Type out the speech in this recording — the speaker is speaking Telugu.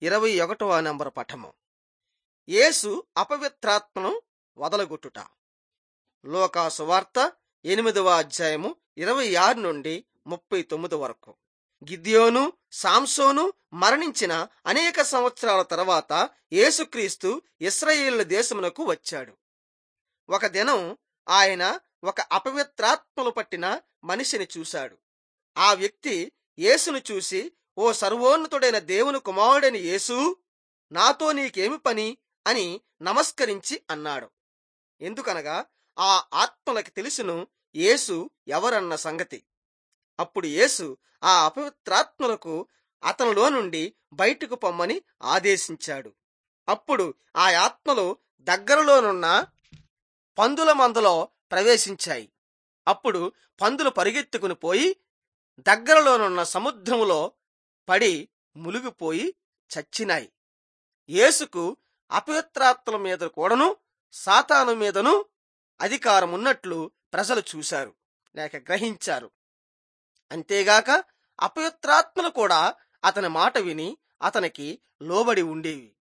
21 పఠము. యేసు అపవిత్రాత్మను వదలగొట్టుట. లూకా సువార్త 8వ అధ్యాయము 26 నుండి 39 వరకు. గిద్యోను, సాంసోను మరణించిన అనేక సంవత్సరాల తర్వాత యేసుక్రీస్తు ఇశ్రాయేలు దేశమునకు వచ్చాడు. ఒక దినం ఆయన ఒక అపవిత్రాత్మలు పట్టిన మనిషిని చూశాడు. ఆ వ్యక్తి యేసును చూసి, ఓ సర్వోన్నతుడైన దేవుని కుమారుడైన యేసు, నాతో నీకేమి పని అని నమస్కరించి అన్నాడు. ఎందుకనగా ఆ ఆత్మలకి తెలుసును యేసు ఎవరన్న సంగతి. అప్పుడు యేసు ఆ అపవిత్రాత్మలకు అతనిలో నుండి బయటకు పొమ్మని ఆదేశించాడు. అప్పుడు ఆ ఆత్మలు దగ్గరలోనున్న పందుల మందలో ప్రవేశించాయి. అప్పుడు పందులు పరిగెత్తుకుని పోయి దగ్గరలోనున్న సముద్రములో పడి మునిగిపోయి చచ్చినాయి. యేసుకు అపవిత్రాత్మల మీద కూడాను సాతాను మీదను అధికారం ఉన్నట్లు ప్రజలు చూశారు లేక గ్రహించారు. అంతేగాక అపవిత్రాత్మలు కూడా అతని మాట విని అతనికి లోబడి ఉండేవి.